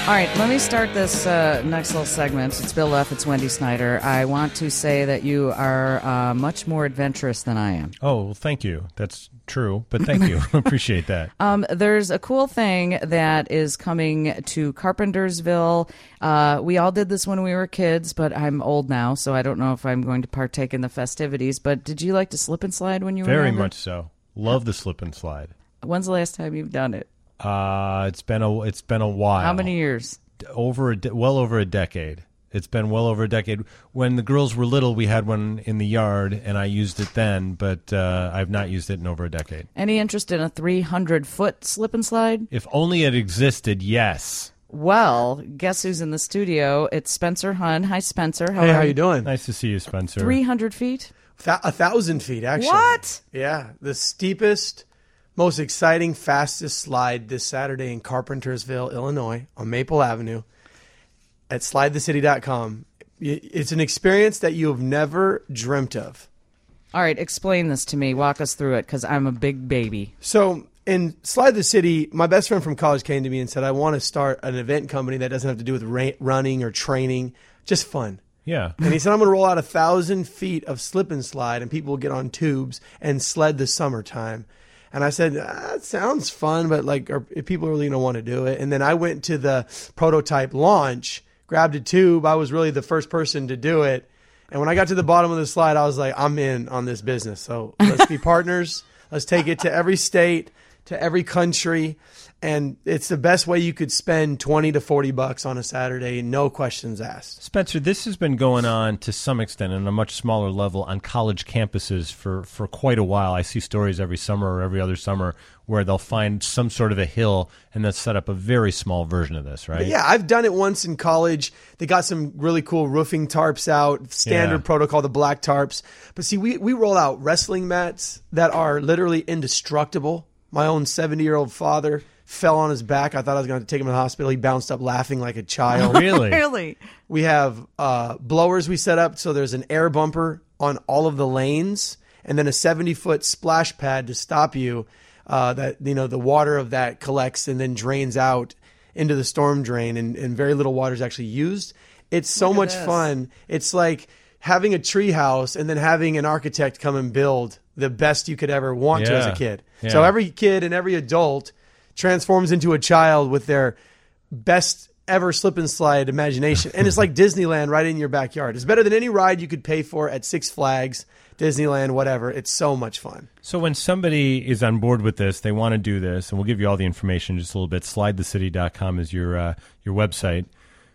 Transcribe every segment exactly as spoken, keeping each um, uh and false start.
All right, let me start this uh, next little segment. It's Bill Leff, it's Wendy Snyder. I want to say that you are uh, much more adventurous than I am. Oh, well, thank you. That's true, but thank you. Appreciate that. Um, there's a cool thing that is coming to Carpentersville. Uh, we all did this when we were kids, but I'm old now, so I don't know if I'm going to partake in the festivities. But did you like to slip and slide when you were Very younger? much so. Love the slip and slide. When's the last time you've done it? Uh, it's been a it's been a while. How many years? Over a de- well over a decade. It's been well over a decade. When the girls were little, we had one in the yard, and I used it then, but uh, I've not used it in over a decade. Any interest in a three hundred foot slip and slide? If only it existed, yes. Well, guess who's in the studio? It's Spencer Hun. Hi, Spencer. How Hey, are how you doing? Nice to see you, Spencer. three hundred feet? Th- a thousand feet, actually. What? Yeah, the steepest, most exciting, fastest slide this Saturday in Carpentersville, Illinois, on Maple Avenue at slide the city dot com. It's an experience that you have never dreamt of. All right, explain this to me. Walk us through it, because I'm a big baby. So in Slide the City, my best friend from college came to me and said, I want to start an event company that doesn't have to do with ra- running or training, just fun. Yeah. And he said, I'm going to roll out a thousand feet of slip and slide, and people will get on tubes and sled this summertime. And I said, ah, that sounds fun, but like, are people really going to want to do it? And then I went to the prototype launch, grabbed a tube. I was really the first person to do it. And when I got to the bottom of the slide, I was like, I'm in on this business. So let's be partners. Let's take it to every state, to every country. And it's the best way you could spend twenty to forty bucks on a Saturday, no questions asked. Spencer, this has been going on to some extent on a much smaller level on college campuses for, for quite a while. I see stories every summer or every other summer where they'll find some sort of a hill and they'll set up a very small version of this, right? But yeah, I've done it once in college. They got some really cool roofing tarps out, standard Yeah. protocol, the black tarps. But see, we, we roll out wrestling mats that are literally indestructible. My own seventy-year-old father fell on his back. I thought I was going to take him to the hospital. He bounced up laughing like a child. Really? Really? We have uh, blowers we set up, so there's an air bumper on all of the lanes, and then a seventy-foot splash pad to stop you. Uh, that you know the water of that collects and then drains out into the storm drain, and, and very little water is actually used. It's so Look at much this. fun. It's like having a tree house and then having an architect come and build the best you could ever want to as a Yeah. kid. Yeah. So every kid and every adult transforms into a child with their best ever slip and slide imagination. And it's like Disneyland right in your backyard. It's better than any ride you could pay for at Six Flags, Disneyland, whatever. It's so much fun. So when somebody is on board with this, they want to do this, and we'll give you all the information in just a little bit. slide the city dot com is your uh, your website.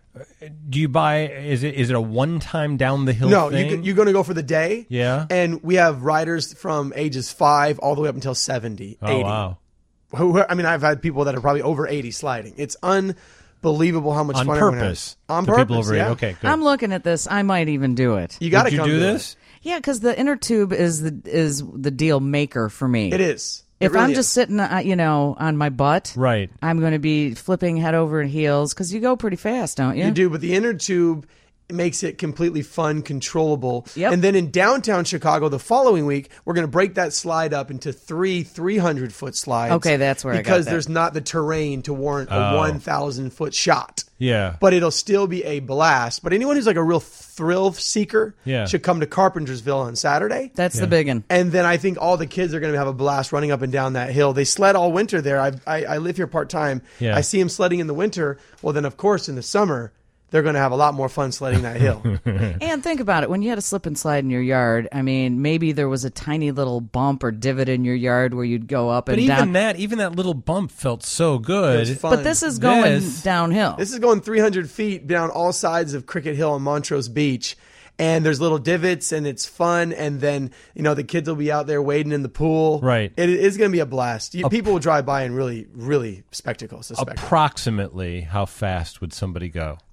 Do you buy, is it is it a one-time down the hill No, thing? you, you're going to go for the day. Yeah. And we have riders from ages five all the way up until seventy, Oh, eighty. wow. Who, I mean, I've had people that are probably over eighty sliding. It's unbelievable how much On fun everyone purpose. has. On To purpose, people over eighty. yeah. Okay, good. I'm looking at this. I might even do it. You got to Would you come do to this? Yeah, because the inner tube is the is the deal maker for me. It is. It If really I'm is. just sitting, uh, you know, on my butt, Right. I'm going to be flipping head over heels because you go pretty fast, don't you? You do, but the inner tube makes it completely fun, controllable. Yep. And then in downtown Chicago the following week, we're going to break that slide up into three three hundred foot slides. Okay, that's where I got Because that. there's not the terrain to warrant a Oh. one thousand foot shot. Yeah. But it'll still be a blast. But anyone who's like a real thrill seeker Yeah. should come to Carpentersville on Saturday. That's the big one. And then I think all the kids are going to have a blast running up and down that hill. They sled all winter there. I I, I live here part time. Yeah. I see them sledding in the winter. Well, then of course in the summer they're going to have a lot more fun sledding that hill. And think about it. When you had a slip and slide in your yard, I mean, maybe there was a tiny little bump or divot in your yard where you'd go up But and even down. that, even that little bump felt so good. It was fun. But this is going This- downhill. This is going three hundred feet down all sides of Cricket Hill on Montrose Beach. And there's little divots and it's fun. And then, you know, the kids will be out there wading in the pool. Right. It is going to be a blast. You, people will drive by and really, really spectacle. It's a spectacle. Approximately how fast would somebody go?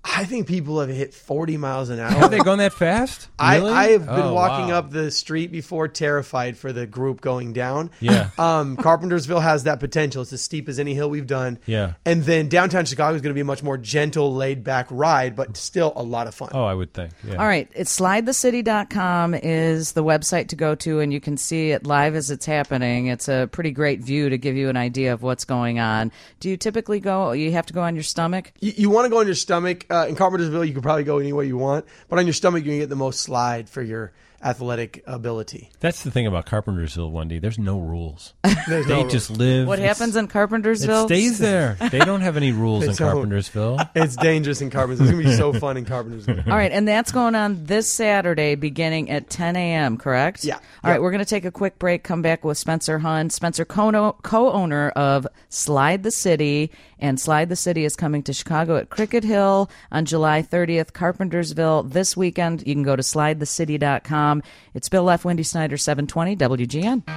I think people have hit forty miles an hour. Have they gone that fast? I, Really? I have been Oh, walking wow. up the street before, terrified for the group going down. Yeah. Um, Carpentersville has that potential. It's as steep as any hill we've done. Yeah. And then downtown Chicago is going to be a much more gentle, laid-back ride, but still a lot of fun. Oh, I would think. Yeah. All right, it's slide the city dot com is the website to go to, and you can see it live as it's happening. It's a pretty great view to give you an idea of what's going on. Do you typically go, you have to go on your stomach? You, you want to go on your stomach. Uh, in Carpentersville, you can probably go any way you want, but on your stomach, you're going to get the most slide for your athletic ability. That's the thing about Carpentersville, Wendy. There's no rules. There's They no just live. What It's- happens in It Carpentersville? stays there. They don't have any rules They in don't. Carpentersville. It's dangerous in Carpentersville. It's going to be so fun in Carpentersville. All right, and that's going on this Saturday beginning at ten a.m., correct? Yeah. All right, Yep. we're going to take a quick break, come back with Spencer Hun. Spencer, co- co-owner of Slide the City, and Slide the City is coming to Chicago at Cricket Hill on July thirtieth, Carpentersville this weekend. You can go to slide the city dot com. It's Bill F. Wendy Snyder, seven twenty W G N.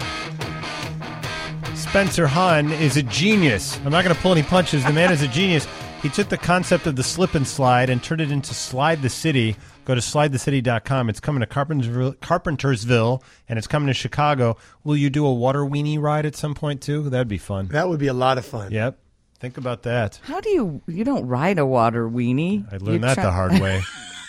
Spencer Hun is a genius. I'm not going to pull any punches. The man is a genius. He took the concept of the slip and slide and turned it into Slide the City. Go to slide the city dot com. It's coming to Carpentersville, Carpentersville, and it's coming to Chicago. Will you do a water weenie ride at some point, too? That'd be fun. That would be a lot of fun. Yep. Think about that. How do you, you don't ride a water weenie? I You learned that try- the hard way.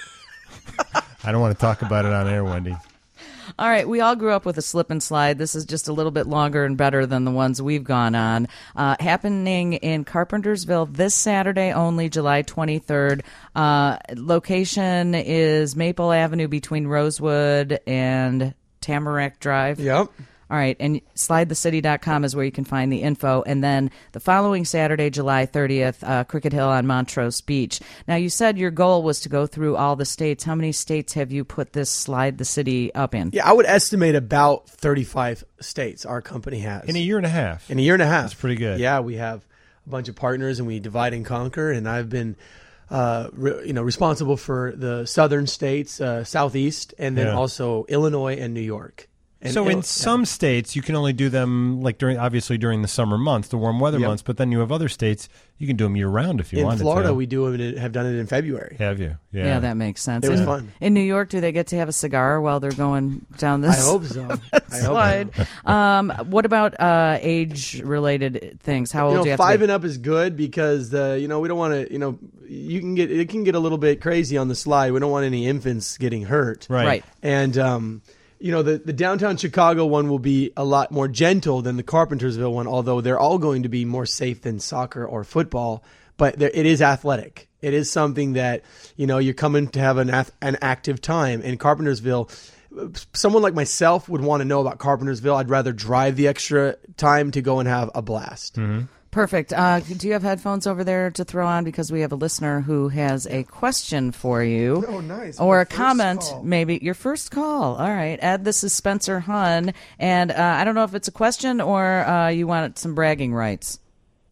I don't want to talk about it on air, Wendy. All right, we all grew up with a slip and slide. This is just a little bit longer and better than the ones we've gone on. Uh, happening in Carpentersville this Saturday only, July twenty-third. Uh, location is Maple Avenue between Rosewood and Tamarack Drive. Yep. All right, and slide the city dot com is where you can find the info. And then the following Saturday, July thirtieth, uh, Cricket Hill on Montrose Beach. Now, you said your goal was to go through all the states. How many states have you put this Slide the City up in? Yeah, I would estimate about thirty-five states our company has. In a year and a half. In a year and a half. That's pretty good. Yeah, we have a bunch of partners, and we divide and conquer. And I've been, uh, re- you know, responsible for the southern states, uh, southeast, and then Yeah. also Illinois and New York. And so in Ill- some states, you can only do them like during, obviously during the summer months, the warm weather Yep. months. But then you have other states you can do them year round if you in wanted Florida, to. we do it. in- Have done it in February. have you? Yeah. Yeah, that makes sense. It was in, fun. In New York, do they get to have a cigar while they're going down I this hope so. I hope slide? so. um, what about uh, age-related things? How old You do you know, have five to be? and up is good because the you know we don't want to you know you can get it can get a little bit crazy on the slide. We don't want any infants getting hurt. Right. Right. And um, you know the the downtown Chicago one will be a lot more gentle than the Carpentersville one, although they're all going to be more safe than soccer or football. But there, it is athletic. It is something that you know you're coming to have an ath- an active time. In Carpentersville, someone like myself would want to know about Carpentersville. I'd rather drive the extra time to go and have a blast. Mm-hmm. Perfect. Uh, do you have headphones over there to throw on? Because we have a listener who has a question for you. Oh, nice. Or My a first comment, call. maybe. Your first call. All right. Ed, this is Spencer Hun. And uh, I don't know if it's a question or uh, you want some bragging rights.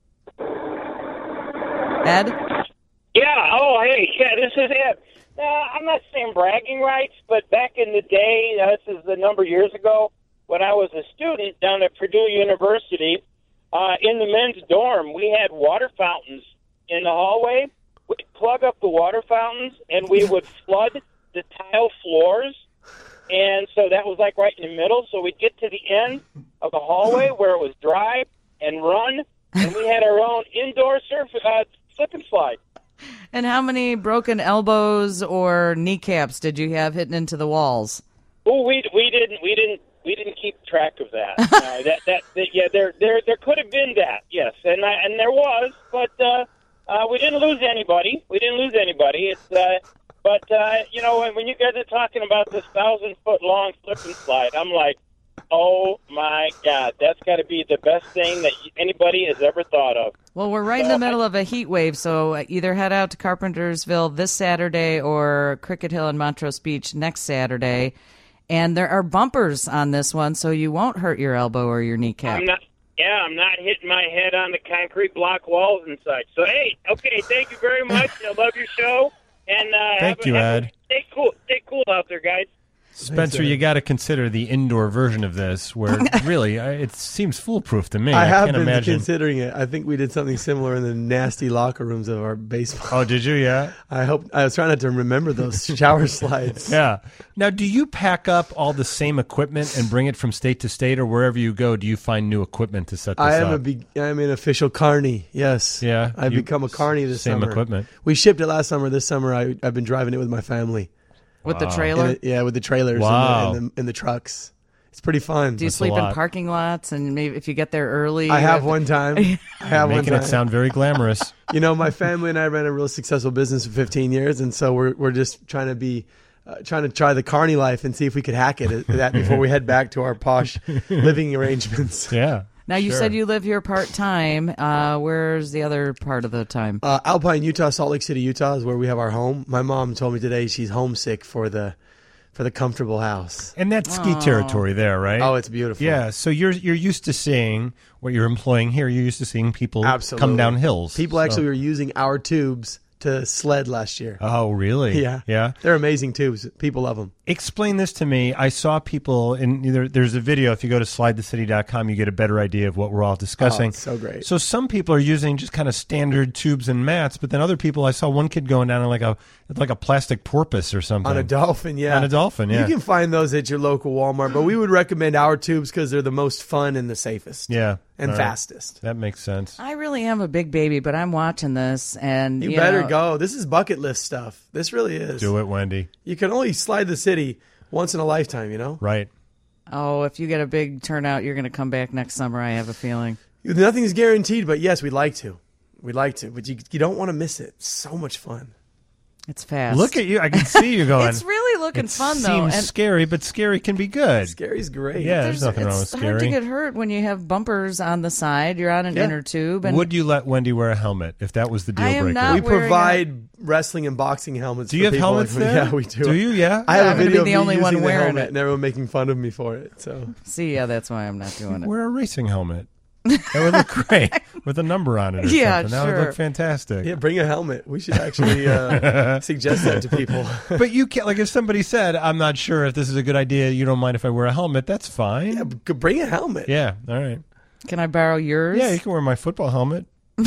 Ed? Yeah, oh, hey, yeah, this is it. Uh, I'm not saying bragging rights, but back in the day, uh, this is a number of years ago, when I was a student down at Purdue University, uh, in the men's dorm, we had water fountains in the hallway. We'd plug up the water fountains, and we would flood the tile floors. And so that was like right in the middle. So we'd get to the end of the hallway where it was dry and run, and we had our own indoor surf, uh, slip and slide. And how many broken elbows or kneecaps did you have hitting into the walls? Oh, we we didn't we didn't we didn't keep track of that. No, that, that that yeah, there there there could have been that, yes, and I, and there was, but uh, uh, we didn't lose anybody. We didn't lose anybody. It's uh, but uh, you know when, when you guys are talking about this thousand foot long slip and slide, I'm like, oh my God, that's got to be the best thing that anybody has ever thought of. Well, we're right in the middle of a heat wave, so either head out to Carpentersville this Saturday or Cricket Hill and Montrose Beach next Saturday. And there are bumpers on this one, so you won't hurt your elbow or your kneecap. I'm not. Yeah, I'm not hitting my head on the concrete block walls and such. So hey, okay, thank you very much. I love your show, and uh, Thank have you, a, have Ed. a, stay cool, stay cool out there, guys. Spencer, Thanks, you got to consider the indoor version of this, where really I, it seems foolproof to me. I I, have can't been imagine. considering it. I think we did something similar in the nasty locker rooms of our baseball. Oh, did you? Yeah. I hope I was trying not to remember those shower slides. Yeah. Now, do you pack up all the same equipment and bring it from state to state, or wherever you go, do you find new equipment to set this I am up? a be- I'm an official carney. Yes. Yeah, I've you- become a carney this same summer. equipment. We shipped it last summer. This summer, I, I've been driving it with my family. With the Wow. trailer? And it- yeah, with the trailers Wow. and, the, and, the, and the trucks. It's pretty fun. Do you That's a sleep in lot. parking lots? And maybe if you get there early, I you have to- one time. I have one Making time. it sound very glamorous. You know, my family and I ran a real successful business for fifteen years, and so we're we're just trying to be. Uh, trying to try the carney life and see if we could hack it at that before we head back to our posh living arrangements. Yeah. Now, you Sure. said you live here part time. Uh, where's the other part of the time? Uh, Alpine, Utah, Salt Lake City, Utah is where we have our home. My mom told me today she's homesick for the for the comfortable house. And that's ski territory there, right? Oh, it's beautiful. Yeah, so you're you're used to seeing what you're employing here. You're used to seeing people Absolutely. come down hills. People So- actually were using our tubes to sled last year. Oh, really? Yeah. Yeah. They're amazing tubes. People love them. Explain this to me. I saw people in either there's a video. If you go to slide the city dot com, you get a better idea of what we're all discussing. Oh, it's so great. So some people are using just kind of standard tubes and mats, but then other people, I saw one kid going down on like a like a plastic porpoise or something. On a dolphin, yeah. On a dolphin, yeah. You can find those at your local Walmart, but we would recommend our tubes because they're the most fun and the safest. Yeah. And All right. fastest. That makes sense. I really am a big baby, but I'm watching this, and You, you better know, go. This is bucket list stuff. This really is. Do it, Wendy. You can only slide the city once in a lifetime, you know? Right. Oh, if you get a big turnout, you're going to come back next summer. I have a feeling. Nothing's guaranteed, but yes, we'd like to. We'd like to, but you, you don't want to miss it. It's so much fun. It's fast. Look at you. I can see you going. It's really looking it fun, though. seems And scary, but scary can be good. Scary's great. Yeah, there's, nothing wrong with it's hard scary. to get hurt when you have bumpers on the side. You're on an Yeah. inner tube. And Would you let Wendy wear a helmet if that was the deal I am breaker? not We wearing provide wrestling and boxing helmets. Do for you have people helmets like me. there? Yeah, we do. Do you? Yeah. I have I'm a gonna video be the of only me one using the wearing helmet it. and everyone making fun of me for it. So See, yeah, that's why I'm not doing it. Wear a racing helmet. That would look great with a number on it or Yeah, something. That would sure. look fantastic. yeah, bring a helmet. We should actually uh, suggest that to people. But you can't, like, if somebody said, I'm not sure if this is a good idea, you don't mind if I wear a helmet, that's fine. Yeah, b- bring a helmet. Yeah, all right. Can I borrow yours? Yeah, you can wear my football helmet.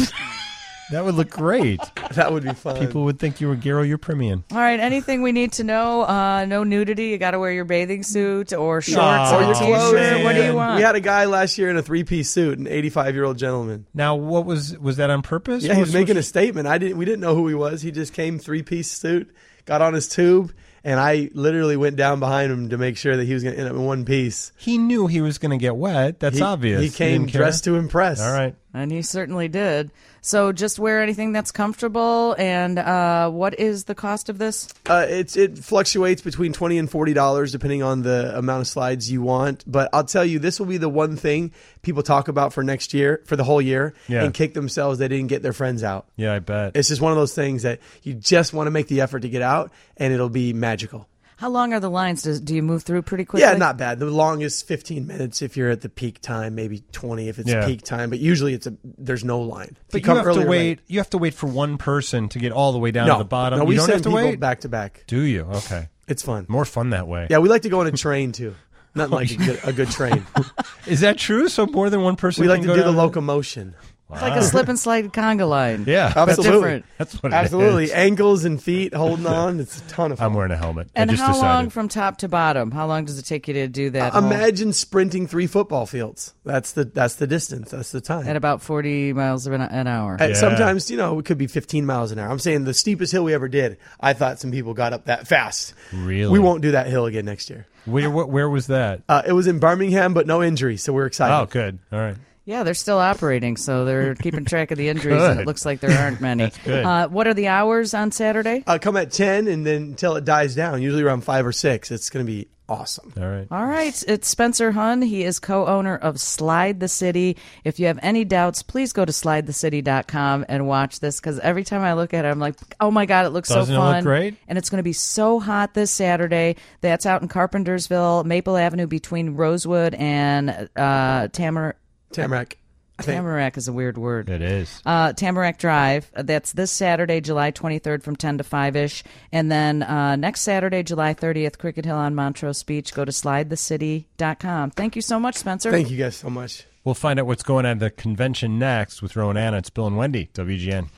That would look great. That would be fun. People would think you were Garo Uprimian. All right, anything we need to know? Uh, no nudity. You got to wear your bathing suit or shorts Aw, or Or your a clothes. t-shirt. What do you man. want? We had a guy last year in a three-piece suit, an eighty-five-year-old gentleman. Now, what was was that on purpose? Yeah, he was What- making a statement. I didn't. We didn't know who he was. He just came three-piece suit, got on his tube, and I literally went down behind him to make sure that he was going to end up in one piece. He knew he was going to get wet. That's he, obvious. He came didn't care? dressed to impress. All right. And he certainly did. So just wear anything that's comfortable. And uh, what is the cost of this? Uh, it's it fluctuates between twenty and forty dollars depending on the amount of slides you want. But I'll tell you, this will be the one thing people talk about for next year, for the whole year, Yeah. and kick themselves they didn't get their friends out. Yeah, I bet. It's just one of those things that you just want to make the effort to get out, and it'll be magical. How long are the lines? Does, do you move through pretty quickly? Yeah, not bad. The longest fifteen minutes if you're at the peak time, maybe twenty if it's Yeah. peak time. But usually it's a there's no line. If But you come have to early or wait. late- You have to wait for one person to get all the way down No, to the bottom. no, you we don't send have to people wait. back to back. Do you? Okay. It's fun. More fun that way. Yeah, we like to go on a train too. Nothing like a good, a good train. Is that true? So more than one person. We like can to go do the down? locomotion. It's like a slip and slide conga line. Yeah, But Absolutely. different. That's what it Absolutely. is. Ankles and feet holding on. It's a ton of fun. I'm wearing a helmet. And I just how decided. long from top to bottom? How long does it take you to do that? whole- Imagine sprinting three football fields. That's the that's the distance. That's the time. At about forty miles an an hour. And Yeah. sometimes, you know, it could be fifteen miles an hour. I'm saying the steepest hill we ever did, I thought some people got up that fast. Really? We won't do that hill again next year. Where, where, where was that? Uh, it was in Birmingham, but no injury, so we're excited. Oh, good. All right. Yeah, they're still operating, so they're keeping track of the injuries, and Good. it looks like there aren't many. That's good. Uh, what are the hours on Saturday? Uh, come at ten and then until it dies down, usually around five or six. It's going to be awesome. All right. All right, it's Spencer Hunn. He is co-owner of Slide the City. If you have any doubts, please go to slide the city dot com and watch this, because every time I look at it, I'm like, oh my God, it looks Doesn't it so look fun. great? And it's going to be so hot this Saturday. That's out in Carpentersville, Maple Avenue between Rosewood and uh, Tamar. Tamarack. Tamarack is a weird word. It is. Uh, Tamarack Drive. uh, That's this Saturday, July twenty-third from ten to five-ish. And then uh, next Saturday, July thirtieth, Cricket Hill on Montrose Beach. Go to slide the city dot com. Thank you so much, Spencer. Thank you guys so much. We'll find out what's going on at the convention next with Rowan Anna. It's Bill and Wendy, W G N.